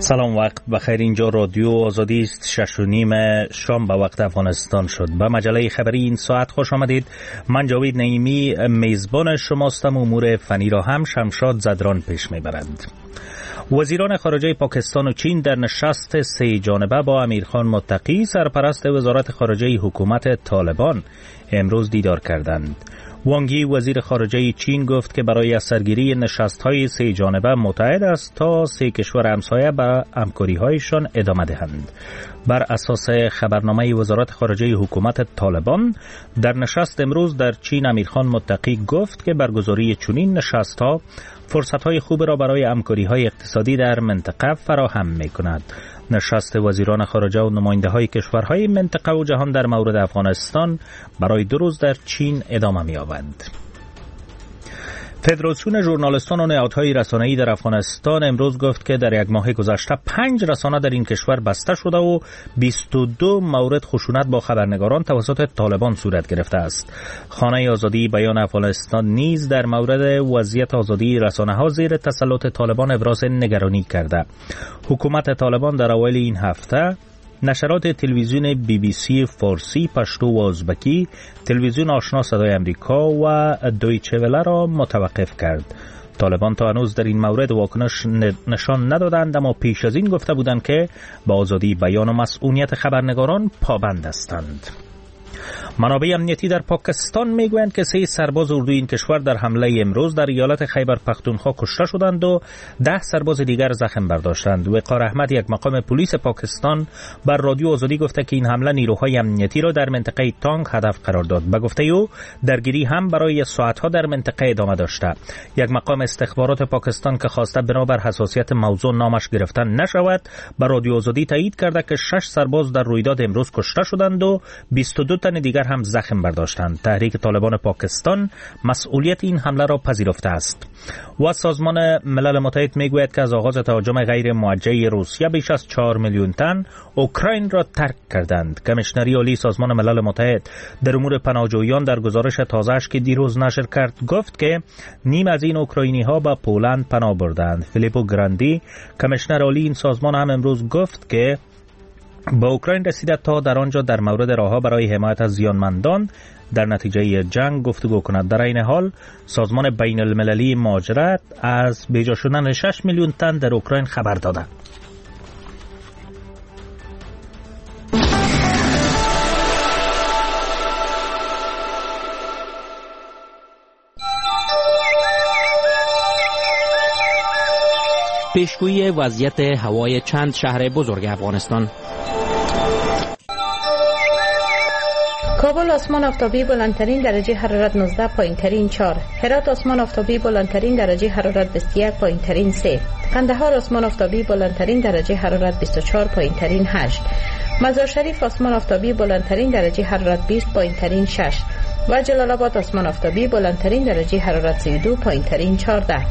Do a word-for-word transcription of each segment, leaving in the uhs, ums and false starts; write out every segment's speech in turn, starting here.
سلام، وقت بخیر. اینجا رادیو آزادی است. شش و نیم شام به وقت افغانستان شد. به مجله خبری این ساعت خوش آمدید. من جاوید نعیمی میزبان شماستم. امور فنی را هم شمشاد زدران پیش میبرند. وزیران خارجه پاکستان و چین در نشست سه جانبه با امیرخان متقی سرپرست وزارت خارجه حکومت طالبان امروز دیدار کردند. وانگ یی وزیر خارجه چین گفت که برای سرگیری نشست‌های سه جانبه متعهد است تا سه کشور همسایه به همکاری‌هایشان ادامه دهند. بر اساس خبرنامه وزارت خارجه حکومت طالبان در نشست امروز در چین امیرخان متقی گفت که برگزاری چنین نشست‌ها فرصت‌های خوب را برای همکاری‌های اقتصادی در منطقه فراهم می‌کند. نشست وزیران خارجه و نماینده‌های کشورهای منطقه و جهان در مورد افغانستان برای دو روز در چین ادامه می‌یابد. فدراسیون ژورنالیستان و نهادهای رسانه‌ای در افغانستان امروز گفت که در یک ماه گذشته پنج رسانه در این کشور بسته شده و بیست و دو مورد خشونت با خبرنگاران توسط طالبان صورت گرفته است. خانه آزادی بیان افغانستان نیز در مورد وضعیت آزادی رسانه‌ها زیر تسلط طالبان ابراز نگرانی کرده. حکومت طالبان در اوایل این هفته نشرات تلویزیون بی بی سی فارسی، پشتو و ازبکی، تلویزیون آشنا صدای امریکا و دویچه وله را متوقف کرد. طالبان تا هنوز در این مورد واکنش نشان ندادند، اما پیش از این گفته بودند که با آزادی بیان و مسئولیت خبرنگاران پابند هستند. منابع امنیتی در پاکستان میگویند که سه سرباز اردوی این کشور در حمله امروز در ایالت خیبر پختونخوا کشته شدند و ده سرباز دیگر زخم برداشتند. وقار احمد، یک مقام پلیس پاکستان، بر رادیو آزادی گفته که این حمله نیروهای امنیتی را در منطقه تانگ هدف قرار داد. به گفته او درگیری هم برای ساعتها در منطقه ادامه داشته. یک مقام استخبارات پاکستان که خواسته بنابر حساسیت موضوع نامش گرفتن نشود، بر رادیو آزادی تایید کرده که شش سرباز در رویداد امروز کشته شدند و بیست و دو تن دیگر هم زخم برداشتند. تحریک طالبان پاکستان مسئولیت این حمله را پذیرفته است. و سازمان ملل متحد میگوید که از آغاز تهاجم غیر موجه روسیه بیش از چهار میلیون تن اوکراین را ترک کردند. کمیشنری عالی سازمان ملل متحد در امور پناهجویان در گزارش تازه‌اش که دیروز نشر کرد گفت که نیم از این اوکراینی ها به پولند پناه بردند. فیلیپو گراندی، کمیشنر عالی این سازمان، هم امروز گفت که با اوکراین رسیده تا در آنجا در مورد راه‌ها برای حمایت از زیانمندان در نتیجه جنگ گفتگو کند. در این حال سازمان بین المللی مهاجرت از بیجا شدن شش میلیون تن در اوکراین خبر داده. پیشگویی وضعیت هوای چند شهر بزرگ افغانستان. کابل آسمان آفتابی بلندترین درجه حرارت نوزده، پایینترین چهار. هرات آسمان آفتابی بلندترین درجه حرارت بیست و یک، پایینترین سه. قندهار آسمان آفتابی بلندترین درجه حرارت بیست و چهار، پایینترین هشت. مزار شریف آسمان آفتابی بلندترین درجه حرارت بیست، پایینترین شش. و جلال آباد آسمان آفتابی بلندترین درجه حرارت سی و دو، پایینترین چهارده.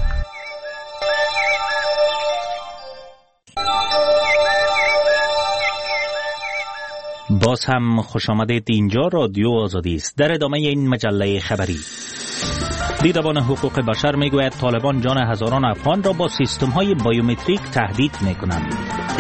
باز هم خوش آمدید. اینجا رادیو آزادی است. در ادامه این مجله خبری، دیدبان حقوق بشر میگوید طالبان جان هزاران افغان را با سیستم های بایومتریک تهدید میکنند.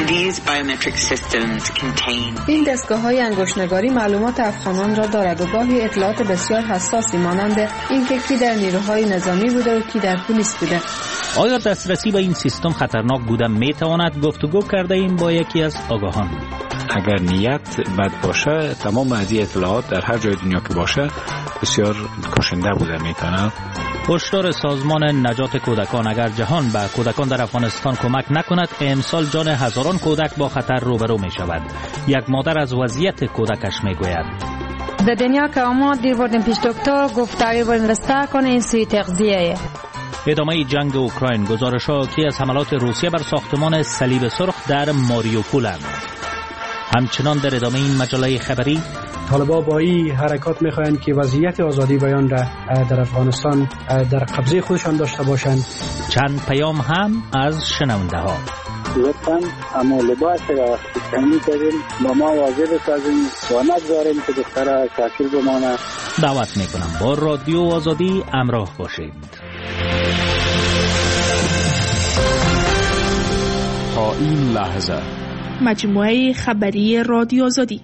این دستگاه های انگشتنگاری معلومات افغانان را دارد و گاهی اطلاعات بسیار حساسی مانند اینکه کی در نیروهای نظامی بوده و کی در پلیس بوده. آیا دسترسی به این سیستم خطرناک بوده میتواند؟ گفتگو کرده ایم با یکی از آگاهان. اگر نیت بد باشه تمام از این اطلاعات در هر جای دنیا که باشه بسیار کشنده بوده میتونه. هشدار سازمان نجات کودکان: اگر جهان به کودکان در افغانستان کمک نکند امسال جان هزاران کودک با خطر روبرو می شود. یک مادر از وضعیت کودکش می گوید: در دنیا که ما دیر بردیم پیش دکتر گفت تقریبا باید رسته کنه این سوی تغذیه. ادامه جنگ اوکراین: گزارش‌ها که از حملات روسیه بر ساختمان صلیب سرخ در ماریوپولند. همچنان در ادامه این مجله خبری، طالبان با این حرکات میخواهند که وضعیت آزادی بیان را در افغانستان در قبضه خودشان داشته باشند. چند پیام هم از شنونده ها: لطفاً اما لباس را تنمی داریم با ما واضح بسازیم و نگذاریم که دختر شاکر بمانه. دعوت میکنم با رادیو آزادی همراه باشید. تا این لحظه مجموعه خبری رادیو آزادی.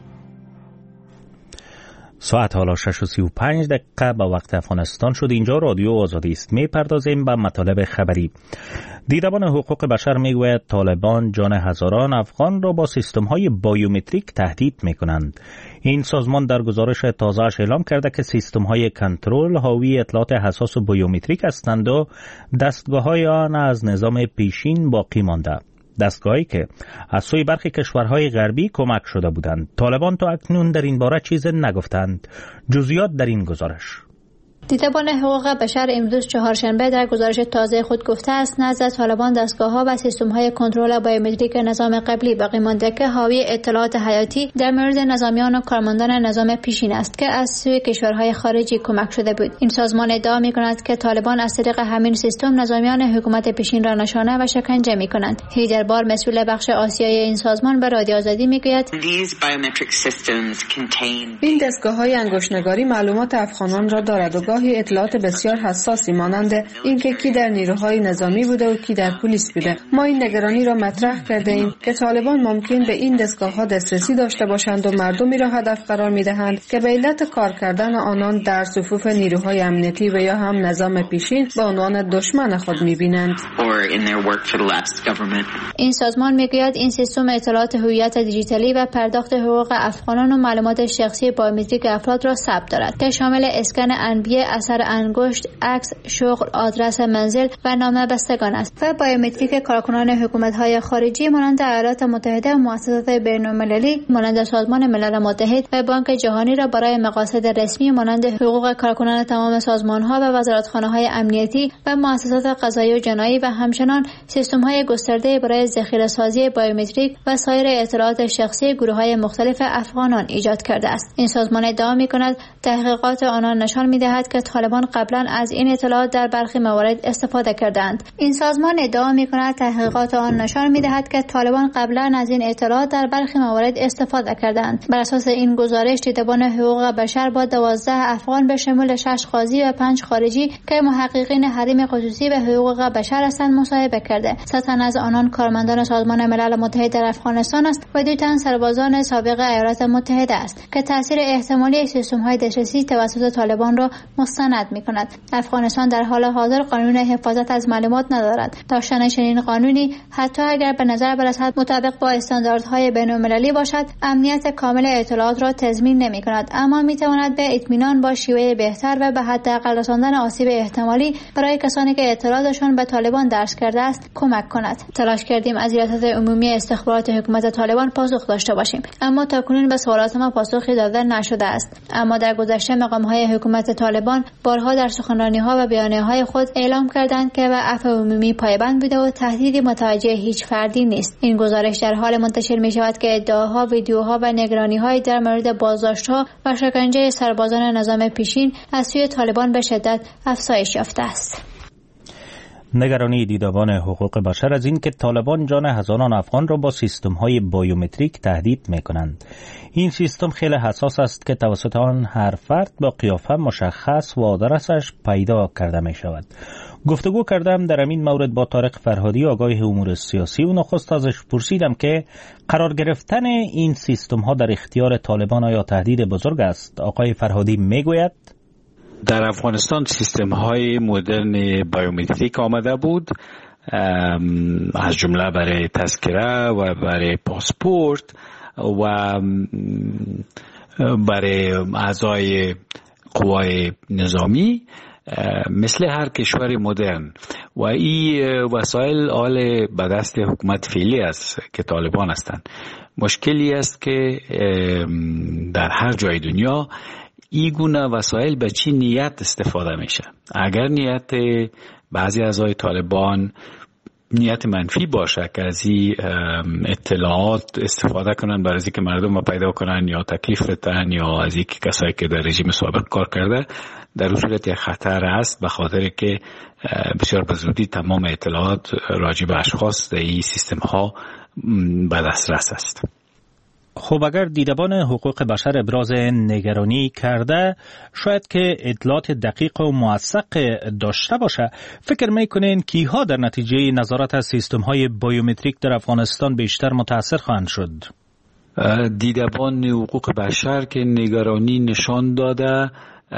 ساعت حالا شش و سی و پنج دقیقه به وقت افغانستان شد. اینجا رادیو آزادی است. می پردازیم به مطالب خبری. دیدبان حقوق بشر می گوید طالبان جان هزاران افغان را با سیستم های بایومتریک تهدید می کنند. این سازمان در گزارش تازه‌اش اعلام کرده که سیستم های کنترل حاوی اطلاعات حساس و بایومتریک هستند و دستگاه های آن از نظام پیشین باقی مانده. دستگاهی که از سوی برخی کشورهای غربی کمک شده بودند. طالبان تا اکنون در این باره چیز نگفتند. جزئیات در این گزارش. دیدبان حقوق بشر امروز چهارشنبه در گزارش تازه خود گفته است نزد طالبان دستگاه‌ها و سیستم‌های کنترل بایومتریک نظام قبلی باقی مانده که حاوی اطلاعات حیاتی در مورد نظامیان و کارمندان نظام پیشین است که از سوی کشورهای خارجی کمک شده بود. این سازمان ادعا می‌کند که طالبان از طریق همین سیستم نظامیان حکومت پیشین را نشانه و شکنجه می‌کنند. هیدر بار مسئول بخش آسیایی این سازمان به رادیو آزادی می‌گوید این دستگاه‌های انگشت‌نگاری معلومات افغانان را دارد و اطلاعات بسیار حساسی مانند اینکه کی در نیروهای نظامی بوده و کی در پلیس بوده. ما این نگرانی را مطرح کرده ایم که طالبان ممکن به این دستگاه‌ها دسترسی داشته باشند و مردمی را هدف قرار می‌دهند که به علت کار کردن آنان در صفوف نیروهای امنیتی و یا هم نظام پیشین به عنوان دشمن خود می‌بینند. این سازمان می‌گوید این سیستم اطلاعات هویت دیجیتالی و پرداخت حقوق افغانان و معلومات شخصی بایومتریک افراد را ثبت دارد که شامل اسکن انبیه، اثر انگشت، عکس، شغل، آدرس منزل و نام بستگان است و بایومتریک کارکنان حکومت‌های خارجی مانند ایالات متحده و مؤسسات بین‌المللی مانند سازمان ملل متحد و بانک جهانی را برای مقاصد رسمی مانند حقوق کارکنان تمام سازمان‌ها و وزارتخانه‌های امنیتی و مؤسسات قضایی و جنایی و همچنان سیستم‌های گسترده برای ذخیره‌سازی بایومتریک و سایر اطلاعات شخصی گروه‌های مختلف افغانان ایجاد کرده است. این سازمان ادعا می‌کند تحقیقات آنان نشان می‌دهد که طالبان قبلا از این اطلاعات در برخی موارد استفاده کردند. این سازمان ادعا می‌کند تحقیقات آن نشان می‌دهد که طالبان قبلا از این اطلاعات در برخی موارد استفاده کردند. بر اساس این گزارش دیدبان حقوق بشر با دوازده افغان به شمول شش قاضی و پنج خارجی که محققین حریم خصوصی به حقوق بشر هستند مصاحبه کرده. سه تن از آنان کارمندان سازمان ملل متحد در افغانستان است و دو تن سربازان سابق ایالات متحده است که تاثیر احتمالی سیستم‌های دسترسی توسط طالبان را مستند می‌کند. افغانستان در حال حاضر قانون حفاظت از معلومات ندارد. داشتن چنین قانونی حتی اگر به نظر برسد مطابق با استانداردهای بین‌المللی باشد، امنیت کامل اطلاعات را تضمین نمی‌کند، اما می‌تواند به اطمینان با شیوه بهتر و به حداقل رساندن آسیب احتمالی برای کسانی که اطلاعاتشان به طالبان درس کرده است کمک کند. تلاش کردیم از ریاست عمومی استخبارات حکومت طالبان پاسخ داشته باشیم، اما تاکنون به سوالات ما پاسخی داده نشده است. اما در گذشته مقام‌های حکومت طالبان بارها در سخنرانی‌ها و بیانیه‌های خود اعلام کردند که به عفو عمومی پایبند بوده و تهدیدی متوجه هیچ فردی نیست. این گزارش در حال منتشر می‌شود که ادعاها، ویدیوها و نگرانی‌های در مورد بازداشت‌ها و شکنجه سربازان نظام پیشین از سوی طالبان به شدت افزایش یافته است. نگرانی دیدبان حقوق بشر از این که طالبان جان هزاران افغان را با سیستم‌های بایومتریک تهدید می‌کنند. این سیستم خیلی حساس است که توسط آن هر فرد با قیافه مشخص و آدرسش پیدا کرده می‌شود. گفتگو کردم در این مورد با طارق فرهادی، آگاه امور سیاسی، و نخست ازش پرسیدم که قرار گرفتن این سیستم‌ها در اختیار طالبان آیا تهدید بزرگ است. آقای فرهادی میگوید در افغانستان سیستم های مدرن بایومتریک آمده بود، از جمله برای تذکره و برای پاسپورت و برای اعضای قوای نظامی مثل هر کشور مدرن، و این وسایل آل به دست حکومت فعلی است که طالبان هستند. مشکلی است که در هر جای دنیا این گونه وسایل به چی نیت استفاده میشه. اگر نیت بعضی اعضای طالبان نیت منفی باشه که از این اطلاعات استفاده کنن برای اینکه مردم رو پیدا کنن یا تکلیف بدن یا از اینکه کسایی که در رژیم سابق کار کرده، در اون صورت خطر است، به خاطر که بسیار به زودی تمام اطلاعات راجع به اشخاص در این سیستم ها به دسترس است. خب اگر دیدبان حقوق بشر ابراز نگرانی کرده، شاید که اطلاعات دقیق و موثق داشته باشه. فکر میکنین کیها در نتیجه نظارت از سیستم های بایومتریک در افغانستان بیشتر متاثر خواهند شد؟ دیدبان حقوق بشر که نگرانی نشان داده،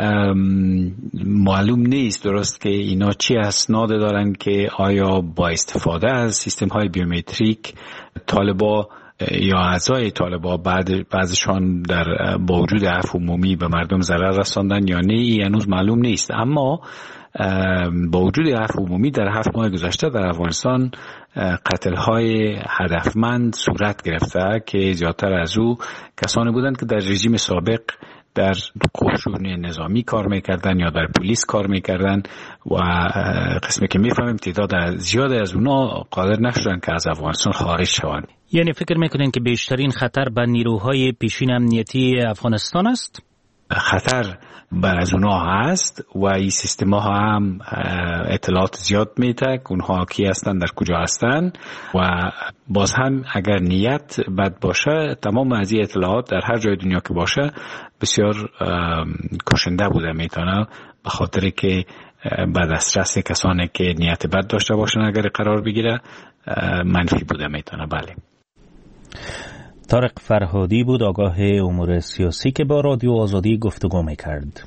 معلوم نیست درست که اینا چی اسناد دارن که آیا با استفاده از سیستم های بیومتریک طالبا یا اعضای طالبا بعد بعضشان در با وجود عفو عمومی به مردم ضرر رساندن یا نه، این هنوز معلوم نیست. اما با وجود عفو عمومی در هفت ماه گذشته در افغانستان قتل های هدفمند صورت گرفته که زیادتر از او کسانی بودند که در رژیم سابق در قشون نظامی کار میکردن یا در پلیس کار میکردن و قسمی که میفهمیم تعداد زیاد از اونا قادر نشدن که از افغانستان خارج شوند. یعنی فکر میکنین که بیشترین خطر به نیروهای پیشین امنیتی افغانستان است؟ خطر بر از اونها هست و این سیستم ها هم اطلاعات زیاد میده که اونها کی هستن، در کجا هستن و باز هم اگر نیت بد باشه تمام از این اطلاعات در هر جای دنیا که باشه بسیار کشنده بوده میتونه، به خاطر که به دسترس کسانی که نیت بد داشته باشن اگر قرار بگیره منفی بوده میتونه. بله. طارق فرهادی بود، آگاه امور سیاسی، که با رادیو آزادی گفتگو میکرد.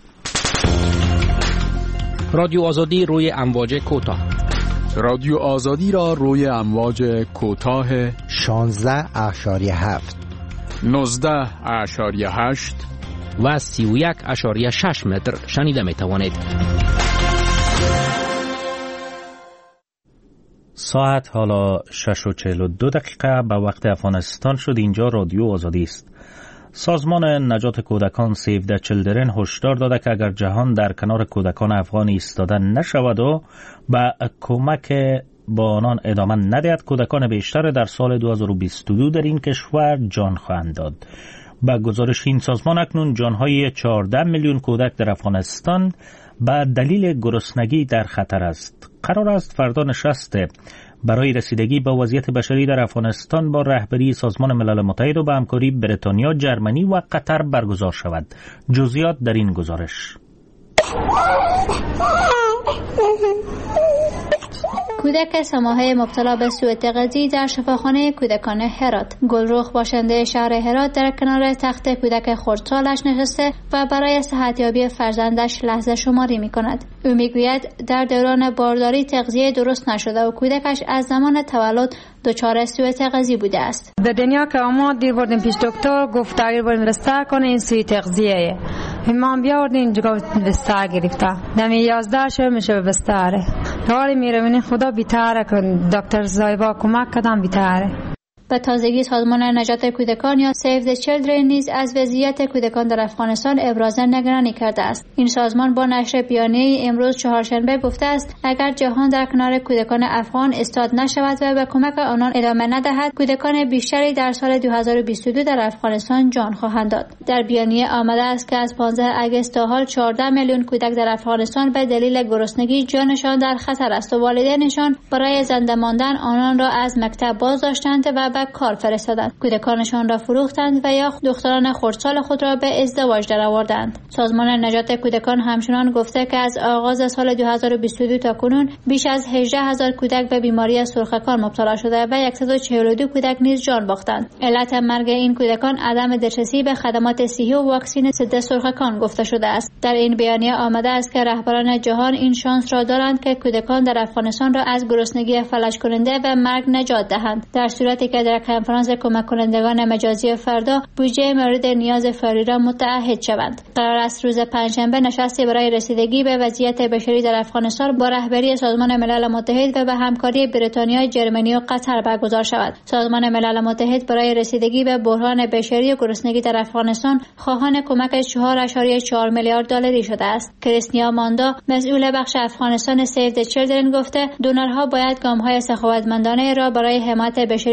رادیو آزادی روی امواج کوتاه. رادیو آزادی را روی امواج کوتاه شانزده اشاری هفت، نوزده اشاری هشت و سی و یک اشاری شش متر شنیده می توانید. ساعت حالا شش و چهل و دو دقیقه به وقت افغانستان شد. اینجا رادیو آزادی است. سازمان نجات کودکان سیو د چیلدرن هشدار داده که اگر جهان در کنار کودکان افغان ایستاده نشود و به کمک با آنان ادامه ندهد، کودکان بیشتر در سال دو هزار و بیست و دو در این کشور جان خواهند داد. با گزارش این سازمان اکنون جانهای چهارده میلیون کودک در افغانستان به دلیل گرسنگی در خطر است. قرار است فردا نشست برای رسیدگی به وضعیت بشری در افغانستان با رهبری سازمان ملل متحد و به همکاری بریتانیا، جرمنی و قطر برگزار شود. جزئیات در این گزارش. کودک سه مبتلا به سوء تغذیه در شفاخانه کودکان هرات. گلرخ باشنده شهر هرات در کنار تخت کودک خردسالش نشسته و برای صحتیابی فرزندش لحظه شماری می کند. او می گوید در دوران بارداری تغذیه درست نشده و کودکش از زمان تولد دچار سوء تغذیه بوده است. در دنیا که ما دیر بردیم پیش دکتر گفت تغییر باید بستر کنه، این سوء تغذیه ما بیاوردیم اینجا بستر گرفته دمی یازده شو میشه به بستره حالی میره خدا بیتره کن دکتر زایبا کمک کدام بیتره. به تازگی سازمان نجات کودکان یا سیو د چیلدرن نیز از وضعیت کودکان در افغانستان ابراز نگرانی کرده است. این سازمان با نشر بیانیه امروز چهارشنبه گفته است اگر جهان در کنار کودکان افغان ایستاد نشود و به کمک آنان ادامه ندهد، کودکان بیشتری در سال دو هزار و بیست و دو در افغانستان جان خواهند داد. در بیانیه آمده است که از پانزده آگوست تا حال چهارده میلیون کودک در افغانستان به دلیل گرسنگی جانشان در خطر است و والدینشان برای زنده ماندن آنان را از مکتب باز داشتند و کار فرستادند. کودکانشان را فروختند و یا دختران خردسال خود را به ازدواج درآوردند. سازمان نجات کودکان همچنان گفته که از آغاز سال دو هزار و بیست و دو تا کنون بیش از هجده هزار کودک به بیماری سرخکان مبتلا شده و صد و چهل و دو کودک نیز جان باختند. علت مرگ این کودکان عدم دسترسی به خدمات صحی و واکسن ضد سرخکان گفته شده است. در این بیانیه آمده است که رهبران جهان این شانس را دارند که کودکان در افغانستان را از گرسنگی فلج کننده و مرگ نجات دهند، در صورتی که در کنفرانس کمک کنندگان مجازی فردا بودجه مورد نیاز فوری را متعهد شوند. قرار است روز پنجشنبه نشستی برای رسیدگی به وضعیت بشری در افغانستان با رهبری سازمان ملل متحد و به همکاری بریتانیا، جرمنی و قطر برگزار شود. سازمان ملل متحد برای رسیدگی به بحران بشری و گرسنگی در افغانستان خواهان کمک چهار اشاری چهار میلیارد دلاری شده است. کریستیا ماندا، مسئول بخش افغانستان سیو د چیلدرن، گفته دونرها باید گام‌های سخاوتمندانه را برای حمایت بشری در سال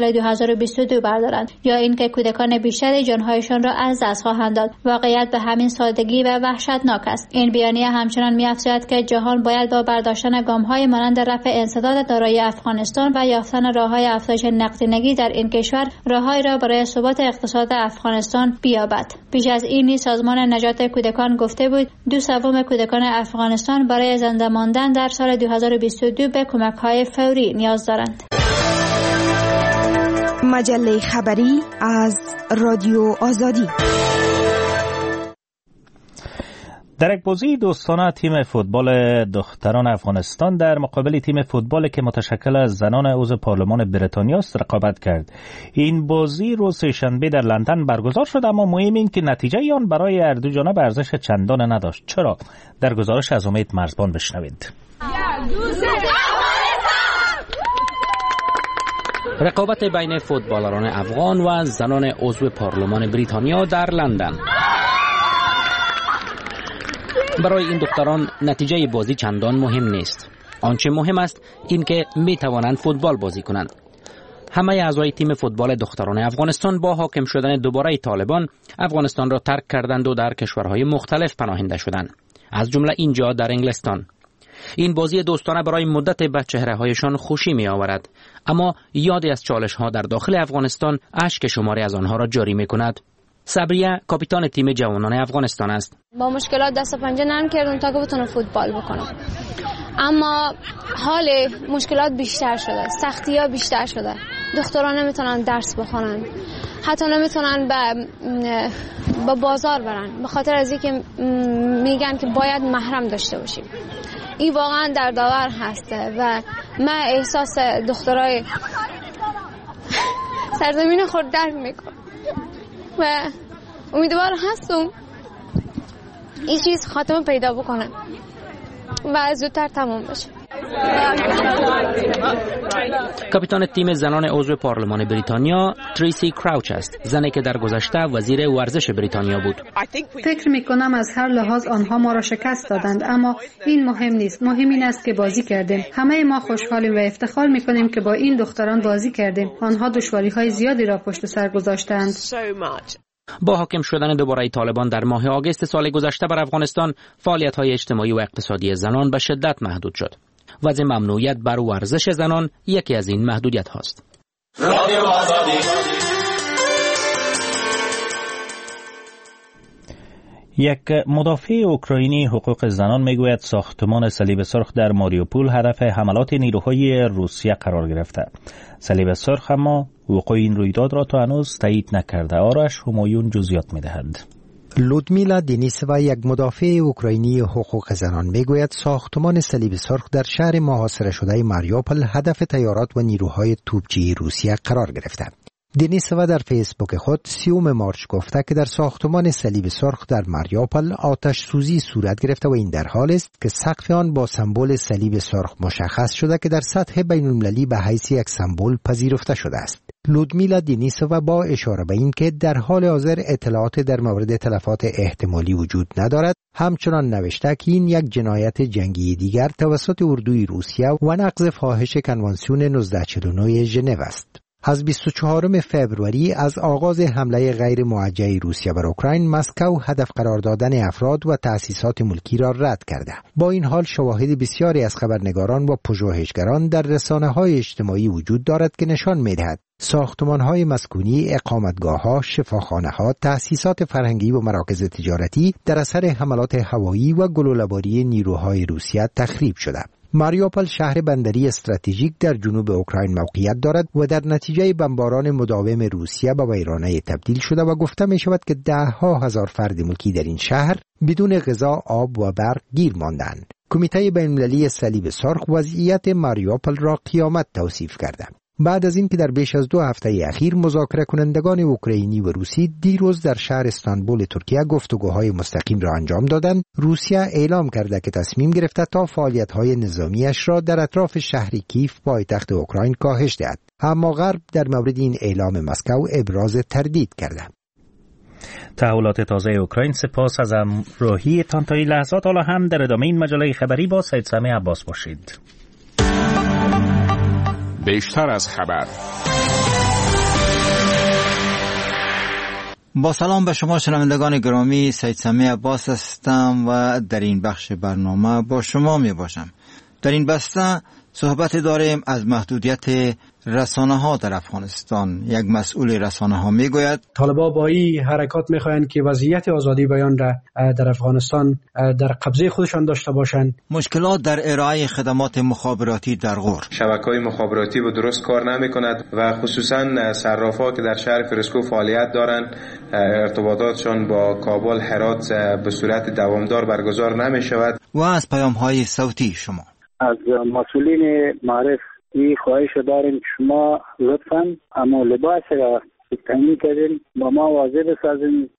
سال دو هزار و بیست و دو بردارند یا اینکه کودکان بیشتری جانهایشان را از دست خواهند داد. واقعیت به همین سادگی و وحشتناک است. این بیانیه همچنان می‌افزاید که جهان باید با برداشتن گام‌های مانند رفع انسداد دارایی افغانستان و یافتن راه‌های افزایش نقدینگی در این کشور راه‌هایی را برای ثبات اقتصاد افغانستان بیابد. پیش از این سازمان نجات کودکان گفته بود دو سوم کودکان افغانستان برای زنده ماندن در سال دو هزار و بیست و دو به کمک‌های فوری نیاز دارند. مجله خبری از رادیو آزادی. در یک بازی دوستانه تیم فوتبال دختران افغانستان در مقابل تیم فوتبال که متشکل از زنان عضو پارلمان بریتانیا است رقابت کرد. این بازی روز سه‌شنبه در لندن برگزار شد، اما مهم این که نتیجه آن برای هر دو جانب ارزش چندان نداشت. چرا؟ در گزارش از امید مرزبان بشنوید. رقابت بین فوتبالران افغان و زنان عضو پارلمان بریتانیا در لندن. برای این دختران نتیجه بازی چندان مهم نیست. آنچه مهم است این که می توانند فوتبال بازی کنند. همه اعضای تیم فوتبال دختران افغانستان با حاکم شدن دوباره طالبان افغانستان را ترک کردند و در کشورهای مختلف پناهنده شدند، از جمله اینجا در انگلستان. این بازی دوستانه برای مدت به چهره‌هایشان خوشی می آورد، اما یادی از چالش‌ها در داخل افغانستان اشک شماری از آنها را جاری می کند. صبریه کاپیتان تیم جوانان افغانستان است. با مشکلات دست و پنجه نرم کردم تا که بتونم فوتبال بکنم، اما حال مشکلات بیشتر شده، سختی‌ها بیشتر شده. دختران نمیتونن درس بخونن، حتی نمیتونن به با بازار برن، به خاطر از اینکه میگن که باید محرم داشته باشیم. این واقعا در داور هسته و من احساس دخترای سرزمین خود درک میکنم و امیدوار هستم این چیز خاتمه پیدا بکنه و زودتر تمام بشه. کاپیتان تیم زنان عضو پارلمان بریتانیا تریسی کراوچ است، زنی که در گذشته وزیر ورزش بریتانیا بود. فکر می کنم از هر لحاظ آنها ما را شکست دادند، اما این مهم نیست. مهم این است که بازی کردیم. همه ما خوشحالیم و افتخار می کنیم که با این دختران بازی کردیم. آنها دشواری های زیادی را پشت سر گذاشتند. با حاکم شدن دوباره طالبان در ماه آگوست سال گذشته بر افغانستان، فعالیت‌های اجتماعی و اقتصادی زنان به شدت محدود شد. وضع ممنوعیت بر ورزش زنان یکی از این محدودیت هاست. یک مدافع اوکراینی حقوق زنان میگوید ساختمان صلیب سرخ در ماریوپول هدف حملات نیروهای روسیه قرار گرفته. صلیب سرخ اما وقوع این رویداد را تا هنوز تایید نکرده. آرش همایون جزئیات میدهند. لودمیلا دینیسوا، یک مدافع اوکراینی حقوق زنان، میگوید ساختمان صلیب سرخ در شهر محاصره شده ماریوپول هدف تیارات و نیروهای توپچی روسیه قرار گرفته. دینیسوا در فیسبوک خود سیوم مارچ گفته که در ساختمان صلیب سرخ در ماریوپول آتش سوزی صورت گرفته و این در حال است که سقف آن با سمبل صلیب سرخ مشخص شده که در سطح بین‌المللی به حیث یک سمبل پذیرفته شده است. لودمیلا دینیسوا با اشاره به این که در حال حاضر اطلاعات در مورد تلفات احتمالی وجود ندارد، همچنان نوشته که این یک جنایت جنگی دیگر توسط اردوی روسیه و نقض فاحش کنوانسیون نوزده چهل و نه ژنو است. از بیست و چهارم فوریه از آغاز حمله غیر موجه روسیه بر اوکراین، مسکو هدف قرار دادن افراد و تأسیسات ملکی را رد کرده. با این حال شواهد بسیاری از خبرنگاران و پژوهشگران در رسانه‌های اجتماعی وجود دارد که نشان می‌دهد ساختمان‌های مسکونی، اقامتگاه‌ها، شفاخانه‌ها، تأسیسات فرهنگی و مراکز تجارتی در اثر حملات هوایی و گلوله‌باری نیروهای روسیه تخریب شده. ماریوپول شهر بندری استراتژیک در جنوب اوکراین موقعیت دارد و در نتیجه بمباران مداوم روسیه به ویرانه تبدیل شده و گفته می شود که ده ها هزار فرد ملکی در این شهر بدون غذا، آب و برق گیر ماندند. کمیته بین‌المللی صلیب سرخ وضعیت ماریوپول را قیامت توصیف کرده. بعد از این که در بیش از دو هفته اخیر مذاکره کنندگان اوکراینی و روسی دیروز در شهر استانبول ترکیه گفتگوهای مستقیم را انجام دادند، روسیه اعلام کرده که تصمیم گرفته تا فعالیت‌های نظامیش را در اطراف شهر کیف پایتخت اوکراین کاهش دهد. اما غرب در مورد این اعلام مسکو ابراز تردید کرده. تحولات تازه اوکراین. سپاس از همراهیتان تا این لحظات. حالا هم در ادامه این مجله خبری با سید سمیع عباس باشید. بیشتر از خبر. با سلام به شما شنوندگان گرامی، سید سمیع عباس هستم و در این بخش برنامه با شما می باشم. در این بسته صحبت داریم از محدودیت رسانه ها در افغانستان. یک مسئول رسانه ها می گوید طالبان با این حرکات می خواهند که وضعیت آزادی بیان را در افغانستان در قبضه خودشان داشته باشند. مشکلات در ارائه خدمات مخابراتی در غور. شبکه‌های مخابراتی به درست کار نمی کند و خصوصا صرافا که در شهر فرسکو فعالیت دارند ارتباطاتشان با کابل، هرات به صورت دوامدار برگزار نمی شود. و از پیام های صوتی شما از مسئولین معرف این خواهش داریم که شما لطفاً اما لباس را تامین کردین با ما واضح بسازین.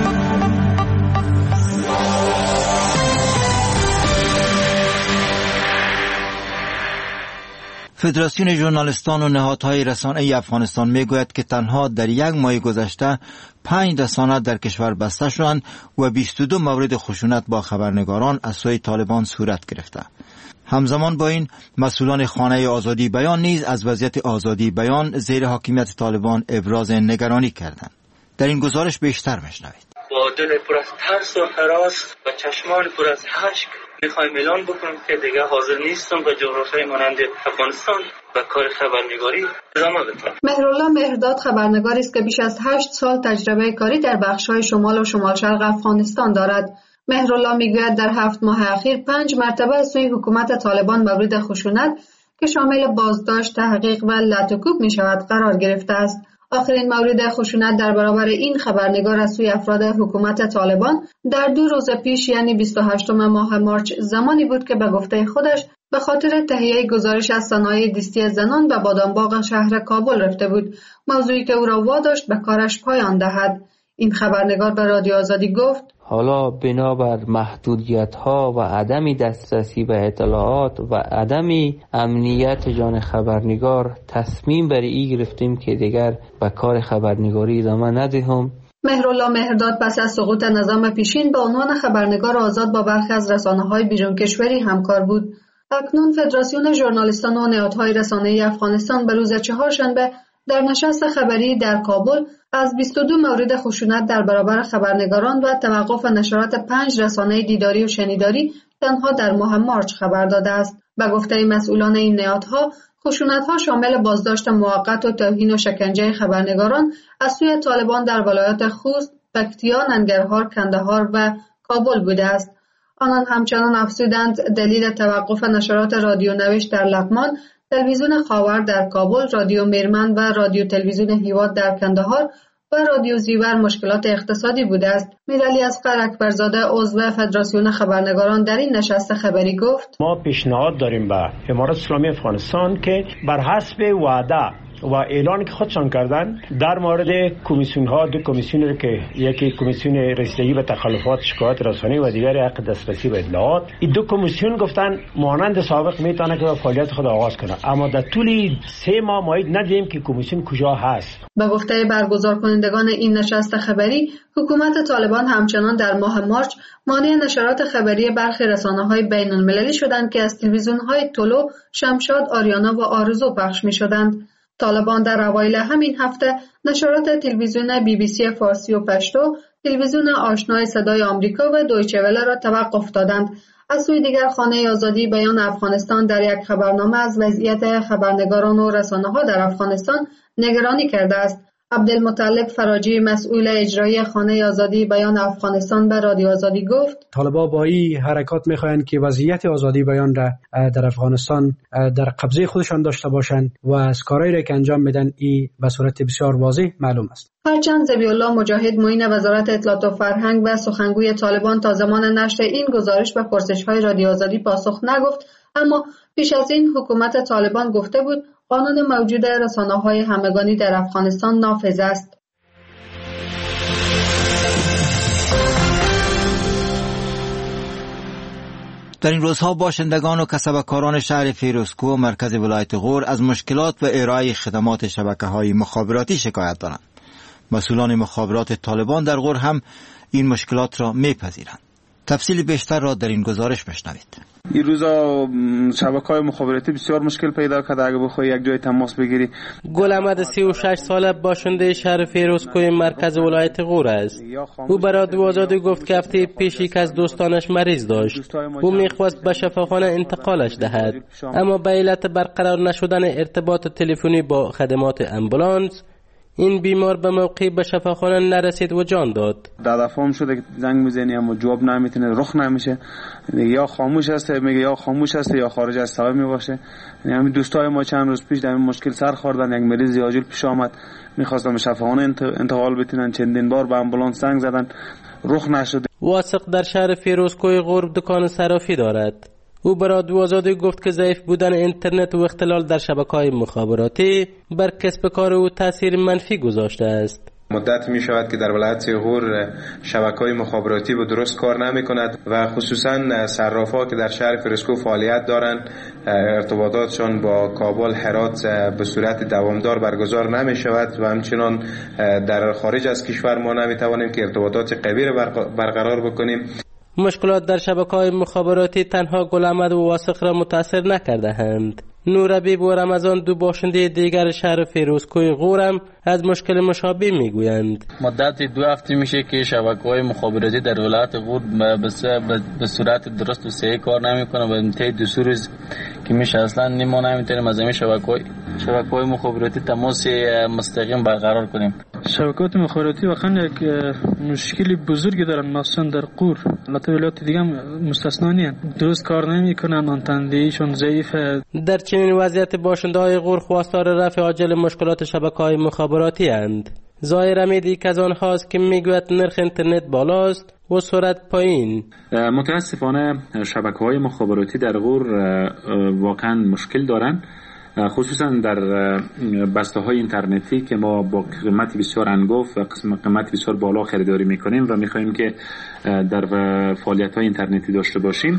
فدراسیون ژورنالیستان و نهادهای رسانه‌ای افغانستان میگوید که تنها در یک ماه گذشته پنج رسانه در کشور بسته شدند و بیست و دو مورد خشونت با خبرنگاران از سوی طالبان صورت گرفته. همزمان با این مسئولان خانه آزادی بیان نیز از وضعیت آزادی بیان زیر حاکمیت طالبان ابراز نگرانی کردند. در این گزارش بیشتر میشنوید. با دل پر از ترس و هراس و چشمان پر از اشک میخوایم اعلان بکنم که دیگه حاضر نیستم به جغرافیای مانند افغانستان و کار خبرنگاری ادامه بدم. مهرالله مهرداد خبرنگاری است که بیش از هشت سال تجربه کاری در بخش‌های شمال و شمال شرق افغانستان دارد. مهرالله میگوید در هفت ماه اخیر پنج مرتبه از سوی حکومت طالبان مورد خشونت که شامل بازداشت، تحقیق و لطوکوب می شود قرار گرفته است. آخرین مورد خشونت در برابر این خبرنگار از سوی افراد حکومت طالبان در دو روز پیش یعنی بیست و هشتم ماه مارچ زمانی بود که به گفته خودش به خاطر تهیه گزارش از صنایع دیستی زنان به بادامباغ شهر کابل رفته بود، موضوعی که او را واداشت به کارش پایان دهد. این خبرنگار به رادیو آزادی گفت حالا بنابر محدودیت ها و عدم دسترسی به اطلاعات و عدم امنیت جان خبرنگار تصمیم بر این گرفتیم که دیگر به کار خبرنگاری ادامه ندهیم. مهرالله مهرداد پس از سقوط نظام پیشین با عنوان خبرنگار آزاد با برخی از رسانه‌های بیرون کشوری همکار بود. اکنون فدراسیون ژورنالیستان و نهادهای رسانه‌ای افغانستان به روز چهارشنبه در نشست خبری در کابل از بیست و دو مورد خشونت در برابر خبرنگاران و توقف نشرات پنج رسانه دیداری و شنیداری تنها در ماه مارچ خبر داده است. به گفته مسئولان این نهادها، خشونت‌ها شامل بازداشت موقت و توهین و شکنجه خبرنگاران از سوی طالبان در ولایات خوست، پکتیا، ننگرهار، کندهار و کابل بوده است. آنان همچنان افزودند دلیل توقف نشرات رادیو نوشت در لغمان، تلویزیون خاور در کابل، رادیو میرمن و رادیو تلویزیون هیواد در کندهار و رادیو زیور مشکلات اقتصادی بوده است. میرعلی اصغر اکبرزاده عضو فدراسیون خبرنگاران در این نشست خبری گفت ما پیشنهاد داریم به امارات اسلامی افغانستان که بر حسب وعده و اعلان که خودشان کردن در مورد کمیسیون ها، دو کمیسیون رو که یکی کمیسیون رسیدگی به تخلفات شکایت رسانه‌ای و دیگری حق دسترسی به اطلاعات، این دو کمیسیون گفتن مانند سابق میتونه که فعالیت خود آغاز کنه، اما در طول سه ماه مایید ندیم که کمیسیون کجا هست. به گفته برگزار کنندگان این نشست خبری، حکومت طالبان همچنان در ماه مارچ مانع نشرات خبری برخی رسانه‌های بین‌المللی شدند که از تلویزیون‌های طلوع، شمشاد، آریانا و آرزو پخش می‌شدند. طالبان در اوایل همین هفته نشرات تلویزیون بی بی سی فارسی و پشتو، تلویزیون آشنای صدای آمریکا و دویچه وله را توقف دادند. از سوی دیگر خانه آزادی بیان افغانستان در یک خبرنامه از وضعیت خبرنگاران و رسانه‌ها در افغانستان نگرانی کرده است. عبدالمطلب فراجی مسئول اجرایی خانه آزادی بیان افغانستان به رادیو آزادی گفت طالبان با این حرکات میخواهند که وضعیت آزادی بیان را در افغانستان در قبضه خودشان داشته باشند و از کارهایی را که انجام میدن این به صورت بسیار واضح معلوم است. هرچند ذبیح الله مجاهد معین وزارت اطلاعات و فرهنگ و سخنگوی طالبان تا زمان نشر این گزارش به پرسش‌های رادیو آزادی پاسخ نگفت، اما پیش از این حکومت طالبان گفته بود قانون موجود رسانه‌های همگانی در افغانستان نافذ است. در این روزها باشندگان و کسبکاران شهر فیروزکوه و مرکز ولایت غور از مشکلات و ارائه خدمات شبکه‌های مخابراتی شکایت دارند. مسئولان مخابرات طالبان در غور هم این مشکلات را میپذیرند. تفصیل بیشتر را در این گزارش بشنوید. این روزا شبکه‌های مخابراتی بسیار مشکل پیدا کرده. اگه بخوای یک جای تماس بگیری. گل احمد سی و شش ساله باشنده شهر فیروزکوه مرکز ولایت غور است. او برای رادیو آزادی گفت که هفته پیش یک از دوستانش مریض داشت. او میخواست به شفاخانه انتقالش دهد، اما به علت برقرار نشدن ارتباط تلفنی با خدمات امبولانس این بیمار به موقع به شفاخانه نرسید و جان داد. در دفعه هم شده که زنگ میزنی اما جواب نمیتونه، رخ نمیشه، یا خاموش است، میگه یا خاموش است یا خارج از صدا میباشه. یعنی همین دوستای ما چند روز پیش در این مشکل سر خوردن. یک مریض عاجل پیش آمد، میخواستن به شفاخانه انتقال بتونن، چندین بار به آمبولانس زنگ زدن، رخ نشده. واثق در شهر فیروزکوه غور دکان صرافی دارد. او برای رادیو آزادی گفت که ضعیف بودن اینترنت و اختلال در شبکه‌های مخابراتی بر کسب کار او تاثیر منفی گذاشته است. مدت می شود که در ولایت غور شبکه‌های مخابراتی به درست کار نمی کند و خصوصا صرافا که در شهر فیروزکوه فعالیت دارند ارتباطاتشان با کابل، هرات به صورت دوامدار برگزار نمی شود و همچنان در خارج از کشور ما نمی توانیم که ارتباطات قوی را برقرار بکنیم. مشکلات در شبکه‌های مخابراتی تنها گل احمد و واثق را متاثر نکرده‌اند. نورابیب و رمضان دو باشنده دیگر شهر فیروزکوه غورم از مشکل مشابه میگویند. مدت دو هفته میشه که شبکه‌های مخابراتی در ولایت غور به صورت درست و صحیح کار نمیکنه و انتهای دو سه روز که میشه اصلا ما نمیتونیم از این شبکه‌های شبکه‌های مخابراتی تماس مستقیم برقرار کنیم. شبکه‌های مخابراتی واقعا یک مشکلی بزرگی دارن، مخصوصا در غور. البته ولایات دیگه هم مستثنا نیست، درست کار نمیکنن، آنتنده‌ایشون ضعیفه. در چنین وضعیت باشنده‌های غور خواستار رفع عاجل مشکلات شبکه‌های مخابراتی اند. ظاهر امید یک از آنهاست که میگوید نرخ اینترنت بالاست و سرعت پایین. متاسفانه شبکه‌های مخابراتی در غور واقعا مشکل دارند، خصوصا در بسته‌های اینترنتی که ما با قیمت بسیار انگفت و قیمت بسیار بالا خریداری میکنیم و میخوایم که در فعالیت‌های اینترنتی داشته باشیم.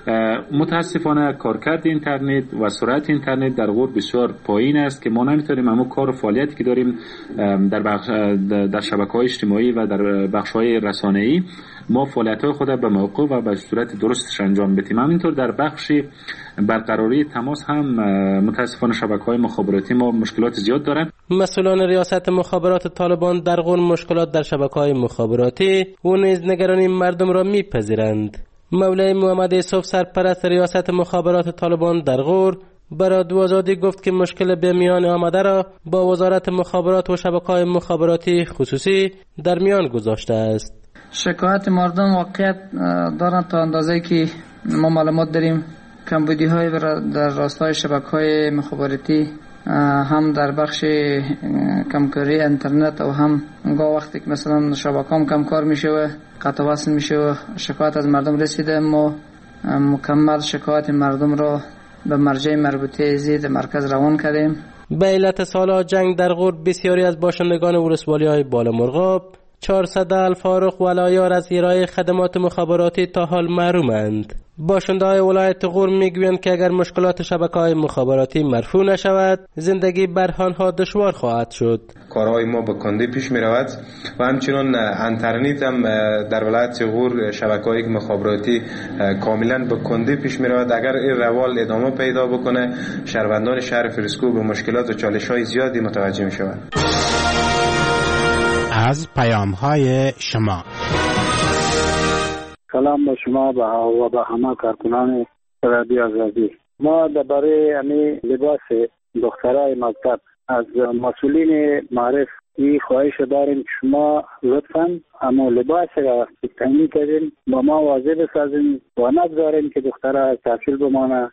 متاسفانه کارکرد اینترنت و سرعت اینترنت در غور بسیار پایین است که ما نمیتونیم همون کار و فعالیتی که داریم در بخش در شبکه‌های اجتماعی و در بخش‌های رسانه‌ای ما فعالیت‌های خود به موقع و به صورت درستش انجام بدیم. همینطور در بخش برقراری تماس هم متاسفانه شبکه‌های مخابراتی ما مشکلات زیاد دارند. مسئولان ریاست مخابرات طالبان در غور مشکلات در شبکه‌های مخابراتی و نیز نگرانی مردم را میپذیرند. مولای محمد یوسف سرپرست ریاست مخابرات طالبان در غور برای رادیو آزادی گفت که مشکل به میان آمده را با وزارت مخابرات و شبکه‌های مخابراتی خصوصی در میان گذاشته است. شکایت مردم واقعیت دارند تا اندازه‌ای که ما معلومات داریم کمبودی های در راستای شبکه‌های مخابراتی هم در بخش کمکاری اینترنت و هم گاه وقتی که مثلا شبکه‌ام کم کار میشه و قطع وصل میشه و شکایت از مردم رسیده، ما مکمل شکایت مردم را به مرجع مربوطه زید مرکز روان کردیم. به علت سالها جنگ در غور بسیاری از باشندگان ولسوالی‌های بالامرغاب، چهارصد الفارق و الایار از ارائه خدمات مخابراتی تا حال محرومند. باشنده‌های ولایت غور میگویند که اگر مشکلات شبکه‌های مخابراتی مرفوع نشود، زندگی بر آنها دشوار خواهد شد. کارهای ما به کندی پیش می رود و همچنان اینترنت هم در ولایت غور شبکه‌های مخابراتی کاملا به کندی پیش می رود. اگر این روال ادامه پیدا بکنه، شهروندان شهر فیروزکوه به مشکلات و چالش‌های زیادی متوجه می شوند. از پیام‌های شما. سلام به شما و به همه کارکنان رادیو آزادی. ما درباره امی لباس دخترای مکتب از مسئولین معرف این خواهش داریم که شما لطفاً اما لباس را تعیین کردین با ما واضح بسازین و نگذارین که دخترها تحصیل بمانه.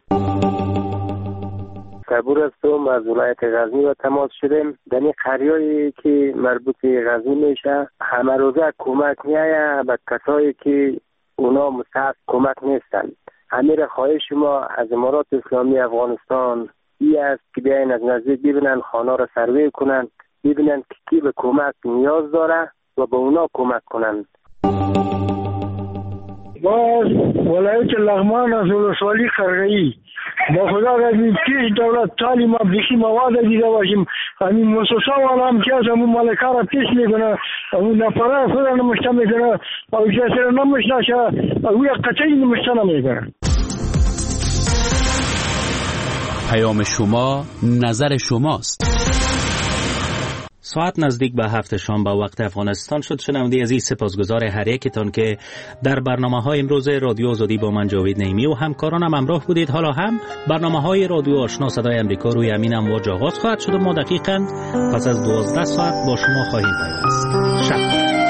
صبور هستم از ولایت غزنی و تماس شدیم. در این قریه‌ای که مربوط به غزنی میشه همه روزه کمک میایه به کسایی که اونا مستحق کمک نیستن. امیر خواهش ما از امارات اسلامی افغانستان ای است که بیاین از نزدیک ببینن خانه را سروی کنن، ببینن که کی به کمک نیاز داره و به اونا کمک کنن. باز ولایت لغمان از ولسوالی قرغی با خدا رضی پیش دولت تعلیم بیشی مواد دیده باشیم. همین مؤسسه والا هم که از همون مالکه را پیش میکنه، همون نفره خود را نمشته میکنه، او جسر را نمشته شه، او یک قطعی نمشته نمیکنه. پیام شما، نظر شماست. ساعت نزدیک به هفت شام با وقت افغانستان شد. شنونده عزیز، سپاسگزار هر یکتان که در برنامه های امروز رادیو آزادی با من جاوید نعیمی و همکارانم همراه بودید. حالا هم برنامه های رادیو آشنا صدای امریکا روی امین امواج آغاز خواهد شد و ما دقیقاً پس از دوازده ساعت با شما خواهیم پیوست. شب